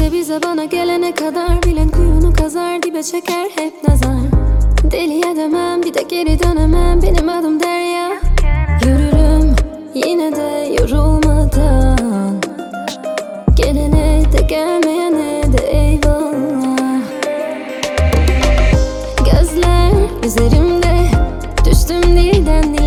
İşte bize bana gelene kadar bilen kuyunu kazar, dibe çeker hep nazar. Deli edemem, bir de geri dönemem, benim adım Derya. Yürürüm yine de yorulmadan, gelene de gelmeyene de eyvallah. Gözler üzerimde, düştüm dilden